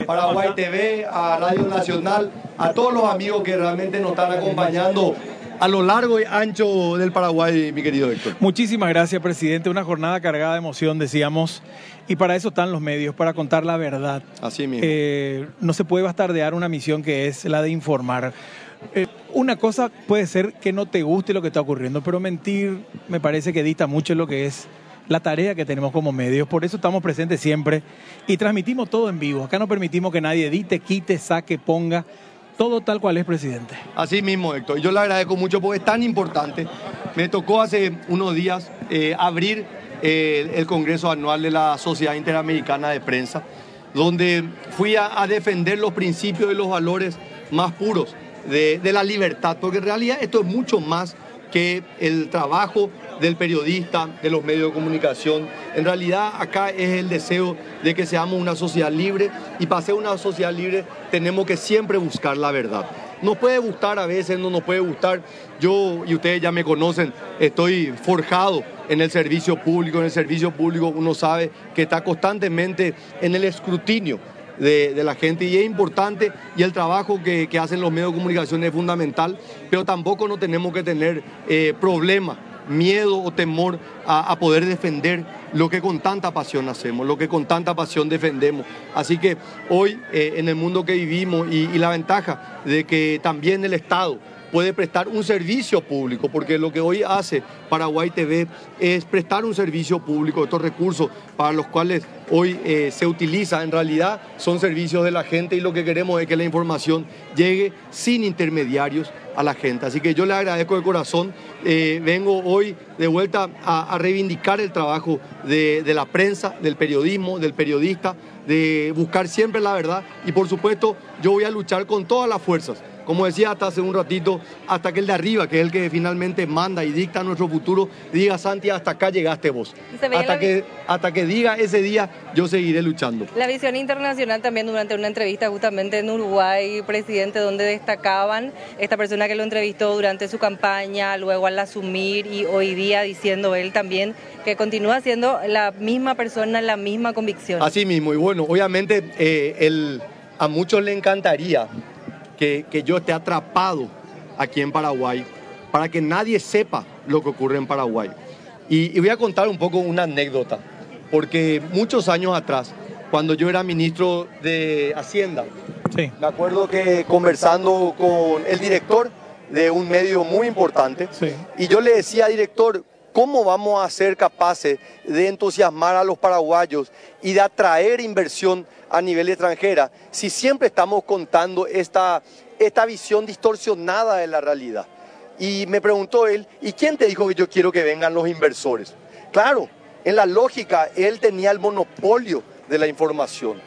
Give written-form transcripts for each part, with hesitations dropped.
Paraguay TV, a Radio Nacional, a todos los amigos que realmente nos están acompañando a lo largo y ancho del Paraguay, mi querido Héctor. Muchísimas gracias, presidente. Una jornada cargada de emoción, decíamos, y para eso están los medios, para contar la verdad. Así mismo. No se puede bastardear una misión que es la de informar. Una cosa puede ser que no te guste lo que está ocurriendo, pero mentir me parece que dista mucho en lo que es la tarea que tenemos como medios. Por eso estamos presentes siempre y transmitimos todo en vivo. Acá no permitimos que nadie edite, quite, saque, ponga. Todo tal cual es, presidente. Así mismo, Héctor. Yo le agradezco mucho porque es tan importante. Me tocó hace unos días abrir el Congreso Anual de la Sociedad Interamericana de Prensa, donde fui a defender los principios y los valores más puros de la libertad, porque en realidad esto es mucho más que el trabajo del periodista, de los medios de comunicación. En realidad acá es el deseo de que seamos una sociedad libre, y para ser una sociedad libre tenemos que siempre buscar la verdad. Nos puede gustar a veces, no nos puede gustar. Yo, y ustedes ya me conocen, estoy forjado en el servicio público. En el servicio público uno sabe que está constantemente en el escrutinio de la gente, y es importante, y el trabajo que hacen los medios de comunicación es fundamental, pero tampoco no tenemos que tener problemas, miedo o temor a poder defender lo que con tanta pasión hacemos, lo que con tanta pasión defendemos. Así que hoy en el mundo que vivimos, y la ventaja de que también el Estado puede prestar un servicio público, porque lo que hoy hace Paraguay TV es prestar un servicio público. Estos recursos para los cuales hoy se utiliza, en realidad son servicios de la gente, y lo que queremos es que la información llegue sin intermediarios a la gente. Así que yo le agradezco de corazón. Vengo hoy de vuelta a reivindicar el trabajo de la prensa, del periodismo, del periodista, de buscar siempre la verdad, y por supuesto yo voy a luchar con todas las fuerzas, como decía hasta hace un ratito, hasta que el de arriba, que es el que finalmente manda y dicta nuestro futuro, diga: Santi, hasta acá llegaste vos. Hasta que diga ese día, yo seguiré luchando. La visión internacional también, durante una entrevista justamente en Uruguay, presidente, donde destacaban esta persona que lo entrevistó durante su campaña, luego al asumir, y hoy día diciendo él también que continúa siendo la misma persona, la misma convicción. Así mismo, y bueno, obviamente a muchos le encantaría que yo esté atrapado aquí en Paraguay, para que nadie sepa lo que ocurre en Paraguay. Y voy a contar un poco una anécdota, porque muchos años atrás, cuando yo era ministro de Hacienda, sí, me acuerdo que conversando con el director de un medio muy importante, sí, y yo le decía: director, ¿cómo vamos a ser capaces de entusiasmar a los paraguayos y de atraer inversión a nivel extranjera si siempre estamos contando esta visión distorsionada de la realidad? Y me preguntó él: ¿y quién te dijo que yo quiero que vengan los inversores? Claro, en la lógica él tenía el monopolio de la información.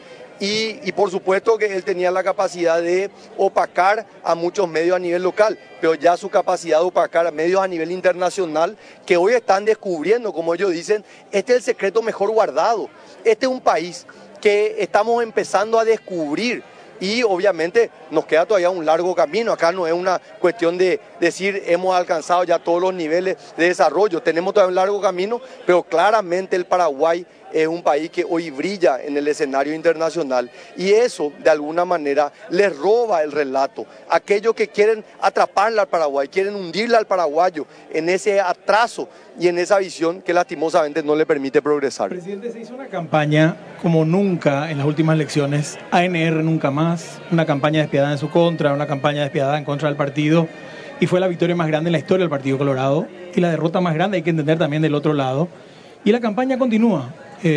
Y por supuesto que él tenía la capacidad de opacar a muchos medios a nivel local, pero ya su capacidad de opacar a medios a nivel internacional, que hoy están descubriendo, como ellos dicen, este es el secreto mejor guardado. Este es un país que estamos empezando a descubrir, y obviamente nos queda todavía un largo camino. Acá no es una cuestión de decir hemos alcanzado ya todos los niveles de desarrollo, tenemos todavía un largo camino, pero claramente el Paraguay es un país que hoy brilla en el escenario internacional, y eso de alguna manera les roba el relato. Aquellos que quieren atraparle al Paraguay, quieren hundirle al paraguayo en ese atraso y en esa visión que lastimosamente no le permite progresar. Presidente, se hizo una campaña como nunca en las últimas elecciones, ANR nunca más, una campaña despiadada en su contra, una campaña despiadada en contra del partido, y fue la victoria más grande en la historia del Partido Colorado, y la derrota más grande, hay que entender también del otro lado, y la campaña continúa.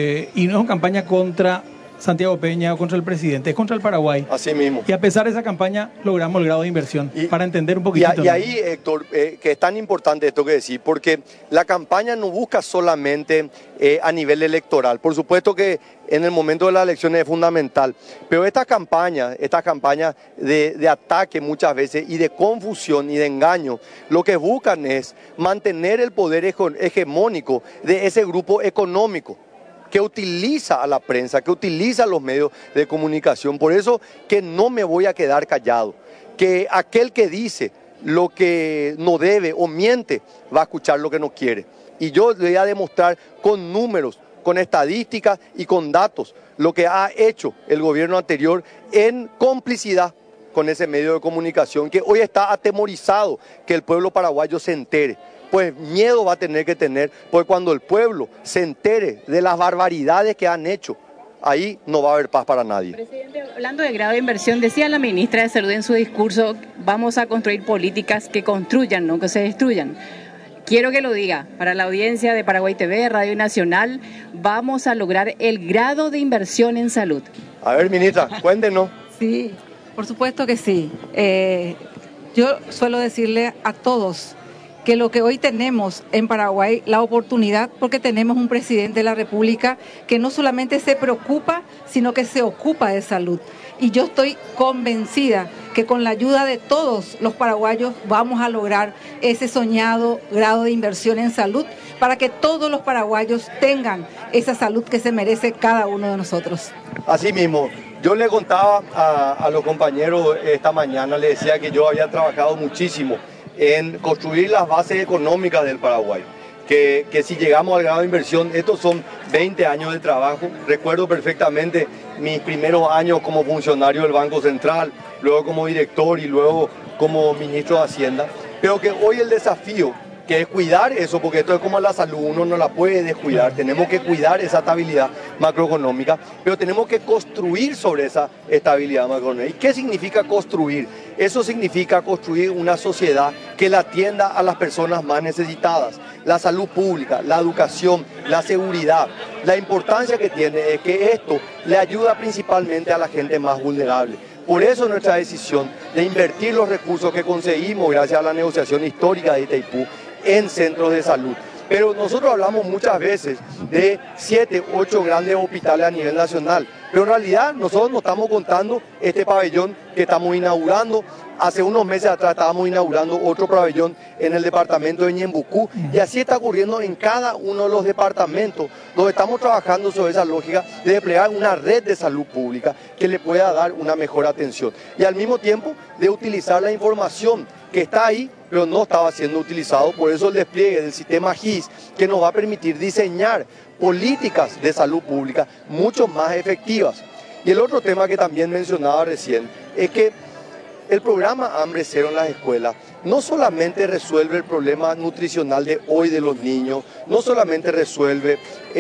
Y no es una campaña contra Santiago Peña o contra el presidente, es contra el Paraguay. Así mismo. Y a pesar de esa campaña logramos el grado de inversión, para entender un poquitito. Y ahí, Héctor, que es tan importante esto que decir, porque la campaña no busca solamente a nivel electoral. Por supuesto que en el momento de las elecciones es fundamental, pero esta campaña de ataque muchas veces, y de confusión y de engaño, lo que buscan es mantener el poder hegemónico de ese grupo económico que utiliza a la prensa, que utiliza a los medios de comunicación. Por eso que no me voy a quedar callado, que aquel que dice lo que no debe o miente va a escuchar lo que no quiere. Y yo le voy a demostrar con números, con estadísticas y con datos, lo que ha hecho el gobierno anterior en complicidad con ese medio de comunicación que hoy está atemorizado que el pueblo paraguayo se entere. Pues miedo va a tener que tener, porque cuando el pueblo se entere de las barbaridades que han hecho, ahí no va a haber paz para nadie. Presidente, hablando de grado de inversión, decía la ministra de Salud en su discurso, vamos a construir políticas que construyan, no que se destruyan. Quiero que lo diga para la audiencia de Paraguay TV, Radio Nacional, vamos a lograr el grado de inversión en salud. A ver, ministra, cuéntenos. Sí, por supuesto que sí. Yo suelo decirle a todos que lo que hoy tenemos en Paraguay, la oportunidad, porque tenemos un presidente de la República que no solamente se preocupa, sino que se ocupa de salud. Y yo estoy convencida que con la ayuda de todos los paraguayos vamos a lograr ese soñado grado de inversión en salud para que todos los paraguayos tengan esa salud que se merece cada uno de nosotros. Así mismo, yo le contaba a los compañeros esta mañana, le decía que yo había trabajado muchísimo en construir las bases económicas del Paraguay. Que si llegamos al grado de inversión, estos son 20 años de trabajo. Recuerdo perfectamente mis primeros años como funcionario del Banco Central, luego como director y luego como ministro de Hacienda. Pero que hoy el desafío, que es cuidar eso, porque esto es como la salud, uno no la puede descuidar, tenemos que cuidar esa estabilidad macroeconómica, pero tenemos que construir sobre esa estabilidad macroeconómica. ¿Y qué significa construir? Eso significa construir una sociedad que la atienda a las personas más necesitadas, la salud pública, la educación, la seguridad. La importancia que tiene es que esto le ayuda principalmente a la gente más vulnerable. Por eso nuestra decisión de invertir los recursos que conseguimos gracias a la negociación histórica de Itaipú en centros de salud. Pero nosotros hablamos muchas veces de 7, 8 grandes hospitales a nivel nacional, pero en realidad nosotros no estamos contando este pabellón que estamos inaugurando. Hace unos meses atrás estábamos inaugurando otro pabellón en el departamento de Ñembucú, y así está ocurriendo en cada uno de los departamentos donde estamos trabajando sobre esa lógica de desplegar una red de salud pública que le pueda dar una mejor atención y al mismo tiempo de utilizar la información que está ahí pero no estaba siendo utilizado. Por eso el despliegue del sistema GIS, que nos va a permitir diseñar políticas de salud pública mucho más efectivas. Y el otro tema que también mencionaba recién es que el programa Hambre Cero en las escuelas no solamente resuelve el problema nutricional de hoy de los niños, no solamente resuelve,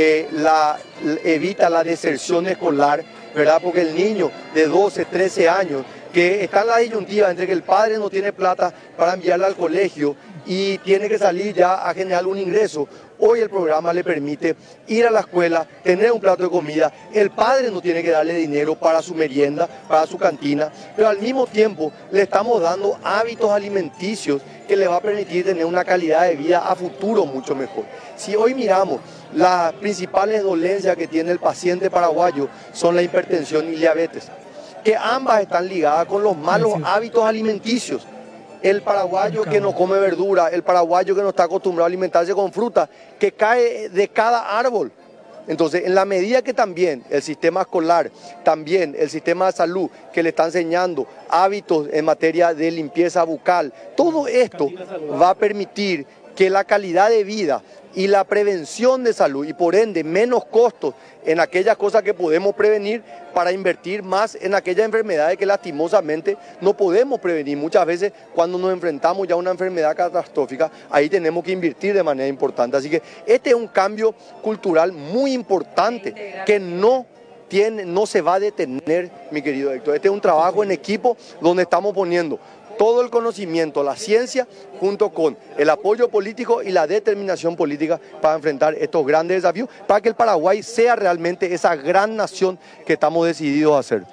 evita la deserción escolar, ¿verdad? Porque el niño de 12, 13 años que está en la disyuntiva entre que el padre no tiene plata para enviarla al colegio y tiene que salir ya a generar un ingreso, hoy el programa le permite ir a la escuela, tener un plato de comida, el padre no tiene que darle dinero para su merienda, para su cantina, pero al mismo tiempo le estamos dando hábitos alimenticios que le va a permitir tener una calidad de vida a futuro mucho mejor. Si hoy miramos, las principales dolencias que tiene el paciente paraguayo son la hipertensión y diabetes, que ambas están ligadas con los malos hábitos alimenticios. El paraguayo que no come verdura, el paraguayo que no está acostumbrado a alimentarse con fruta, que cae de cada árbol. Entonces, en la medida que también el sistema escolar, también el sistema de salud que le está enseñando hábitos en materia de limpieza bucal, todo esto va a permitir que la calidad de vida y la prevención de salud y por ende menos costos en aquellas cosas que podemos prevenir para invertir más en aquellas enfermedades que lastimosamente no podemos prevenir. Muchas veces cuando nos enfrentamos ya a una enfermedad catastrófica, ahí tenemos que invertir de manera importante. Así que este es un cambio cultural muy importante que no se va a detener, mi querido Héctor. Este es un trabajo en equipo donde estamos poniendo todo el conocimiento, la ciencia, junto con el apoyo político y la determinación política para enfrentar estos grandes desafíos, para que el Paraguay sea realmente esa gran nación que estamos decididos a hacer.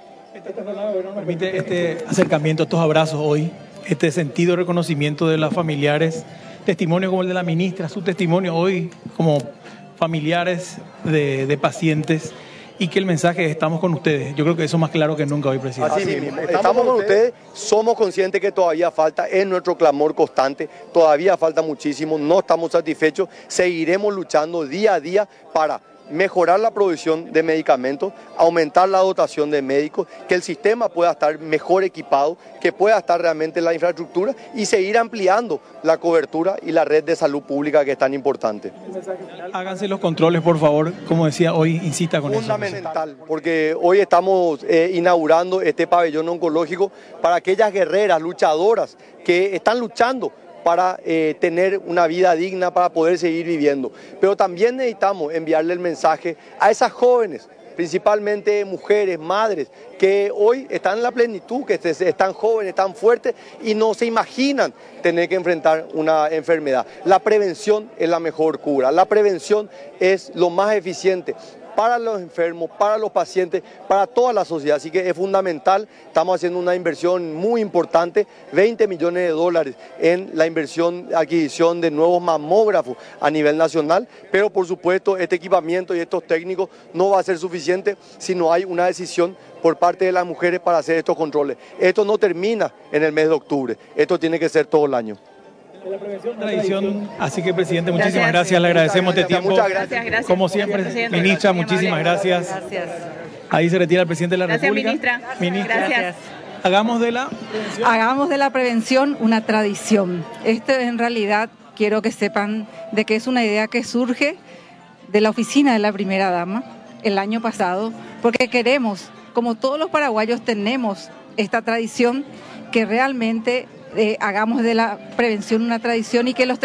Permite este acercamiento, estos abrazos hoy, este sentido de reconocimiento de los familiares, testimonio como el de la ministra, su testimonio hoy como familiares de pacientes, y que el mensaje es: estamos con ustedes. Yo creo que eso es más claro que nunca hoy, presidente. Así mismo, estamos con ustedes, somos conscientes que todavía falta, es nuestro clamor constante, todavía falta muchísimo, no estamos satisfechos, seguiremos luchando día a día para mejorar la provisión de medicamentos, aumentar la dotación de médicos, que el sistema pueda estar mejor equipado, que pueda estar realmente la infraestructura y seguir ampliando la cobertura y la red de salud pública que es tan importante. Háganse los controles, por favor, como decía hoy, insista con eso. Fundamental, porque hoy estamos inaugurando este pabellón oncológico para aquellas guerreras, luchadoras que están luchando para tener una vida digna, para poder seguir viviendo. Pero también necesitamos enviarle el mensaje a esas jóvenes, principalmente mujeres, madres, que hoy están en la plenitud, que están jóvenes, están fuertes y no se imaginan tener que enfrentar una enfermedad. La prevención es la mejor cura, la prevención es lo más eficiente para los enfermos, para los pacientes, para toda la sociedad. Así que es fundamental, estamos haciendo una inversión muy importante, $20 millones en la adquisición de nuevos mamógrafos a nivel nacional, pero por supuesto este equipamiento y estos técnicos no va a ser suficiente si no hay una decisión por parte de las mujeres para hacer estos controles. Esto no termina en el mes de octubre, esto tiene que ser todo el año. La prevención tradición, así que presidente, muchísimas gracias, le agradecemos este tiempo. Muchas gracias. Como siempre, ministra, muchísimas gracias. Ahí se retira el presidente de la República. Ministra. Gracias. Hagamos de la prevención una tradición. En realidad quiero que sepan de que es una idea que surge de la oficina de la primera dama el año pasado, porque queremos, como todos los paraguayos tenemos esta tradición, que realmente hagamos de la prevención una tradición y que los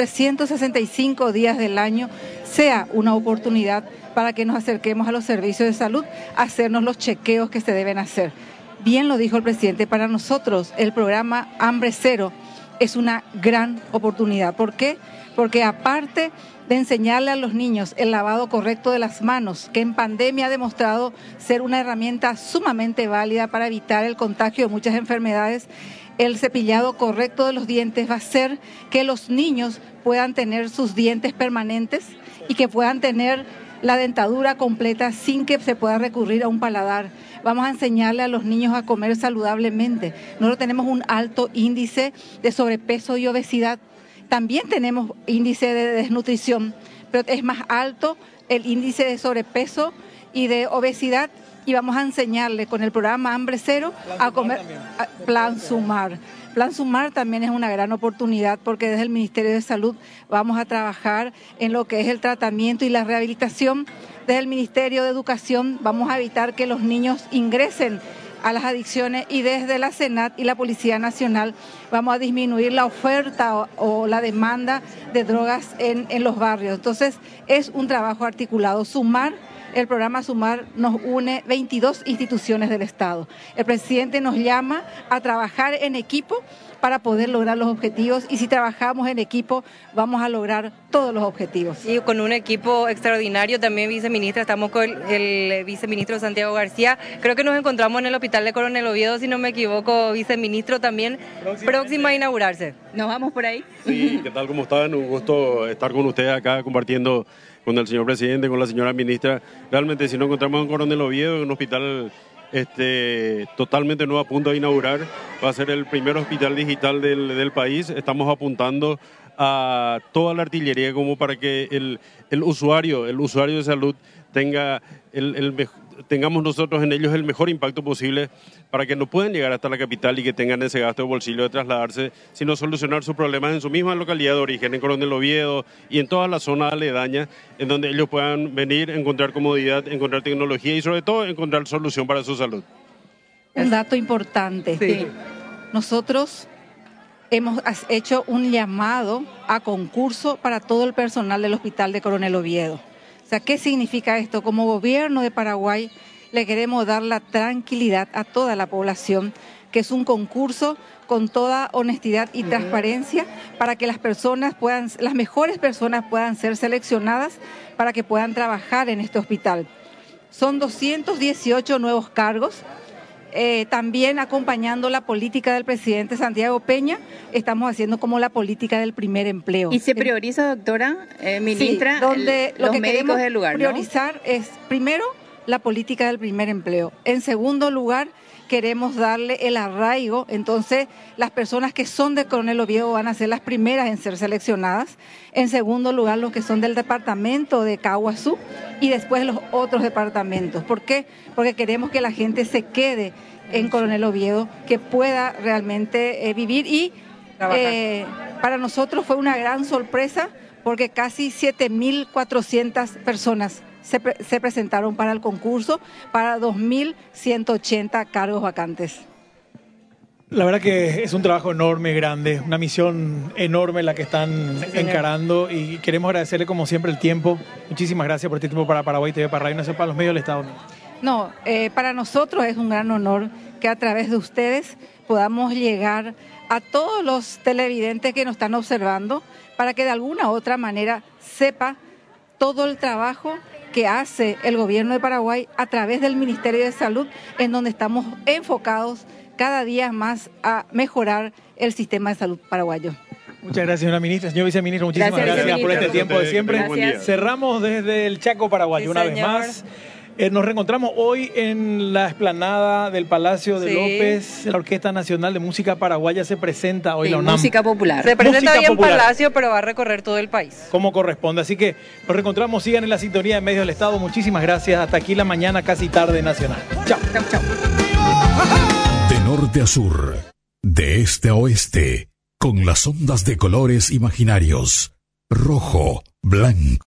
365 días del año sea una oportunidad para que nos acerquemos a los servicios de salud, a hacernos los chequeos que se deben hacer. Bien lo dijo el presidente, para nosotros el programa Hambre Cero es una gran oportunidad. ¿Por qué? Porque aparte de enseñarle a los niños el lavado correcto de las manos, que en pandemia ha demostrado ser una herramienta sumamente válida para evitar el contagio de muchas enfermedades, el cepillado correcto de los dientes va a hacer que los niños puedan tener sus dientes permanentes y que puedan tener la dentadura completa sin que se pueda recurrir a un paladar. Vamos a enseñarle a los niños a comer saludablemente. Nosotros tenemos un alto índice de sobrepeso y obesidad. También tenemos índice de desnutrición, pero es más alto el índice de sobrepeso y de obesidad. Y vamos a enseñarle con el programa Hambre Cero a comer Plan Sumar. Plan Sumar también es una gran oportunidad porque desde el Ministerio de Salud vamos a trabajar en lo que es el tratamiento y la rehabilitación. Desde el Ministerio de Educación vamos a evitar que los niños ingresen a las adicciones y desde la Senat y la Policía Nacional vamos a disminuir la oferta o la demanda de drogas en los barrios. Entonces es un trabajo articulado. El programa Sumar nos une 22 instituciones del Estado. El presidente nos llama a trabajar en equipo para poder lograr los objetivos y si trabajamos en equipo vamos a lograr todos los objetivos. Y con un equipo extraordinario también, viceministra, estamos con el viceministro Santiago García. Creo que nos encontramos en el Hospital de Coronel Oviedo, si no me equivoco, viceministro también, próxima a inaugurarse. ¿Nos vamos por ahí? Sí, ¿qué tal? ¿Cómo están? Un gusto estar con ustedes acá compartiendo con el señor presidente, con la señora ministra. Realmente si nos encontramos en Coronel Oviedo, en un hospital totalmente nuevo a punto de inaugurar, va a ser el primer hospital digital del país. Estamos apuntando a toda la artillería como para que el usuario de salud tenga tengamos nosotros en ellos el mejor impacto posible para que no puedan llegar hasta la capital y que tengan ese gasto de bolsillo de trasladarse, sino solucionar sus problemas en su misma localidad de origen, en Coronel Oviedo y en toda la zona aledaña, en donde ellos puedan venir, encontrar comodidad, encontrar tecnología y sobre todo encontrar solución para su salud. Un dato importante. Sí. Nosotros hemos hecho un llamado a concurso para todo el personal del Hospital de Coronel Oviedo. O sea, ¿qué significa esto? Como gobierno de Paraguay le queremos dar la tranquilidad a toda la población, que es un concurso con toda honestidad y transparencia para que las mejores personas puedan ser seleccionadas para que puedan trabajar en este hospital. Son 218 nuevos cargos. También acompañando la política del presidente Santiago Peña, estamos haciendo como la política del primer empleo. ¿Y se prioriza, doctora, ministra, sí, donde los lo que médicos del lugar? Priorizar, ¿no? Es, primero, la política del primer empleo. En segundo lugar, queremos darle el arraigo. Entonces, las personas que son de Coronel Oviedo van a ser las primeras en ser seleccionadas. En segundo lugar, los que son del departamento de Caaguazú y después los otros departamentos. ¿Por qué? Porque queremos que la gente se quede en Coronel Oviedo, que pueda realmente vivir y para nosotros fue una gran sorpresa porque casi 7.400 personas se presentaron para el concurso para 2.180 cargos vacantes. La verdad que es un trabajo enorme, grande, una misión enorme la que están encarando y queremos agradecerle como siempre el tiempo. Muchísimas gracias por este tiempo para Paraguay TV, para Radio Nacional, para los medios del Estado. No, para nosotros es un gran honor que a través de ustedes podamos llegar a todos los televidentes que nos están observando para que de alguna u otra manera sepa todo el trabajo que hace el gobierno de Paraguay a través del Ministerio de Salud, en donde estamos enfocados cada día más a mejorar el sistema de salud paraguayo. Muchas gracias, señora ministra. Señor viceministro, muchísimas gracias por este tiempo de siempre. Gracias. Cerramos desde el Chaco Paraguayo, una vez más. Nos reencontramos hoy en la explanada del Palacio de López. La Orquesta Nacional de Música Paraguaya se presenta hoy, la UNAM. Música popular. Se presenta hoy en popular. Palacio, pero va a recorrer todo el país. Como corresponde. Así que nos reencontramos, sigan en la sintonía de Medios del Estado. Muchísimas gracias. Hasta aquí la mañana, casi tarde nacional. Chao. Chau, chau. De norte a sur, de este a oeste, con las ondas de colores imaginarios, rojo, blanco.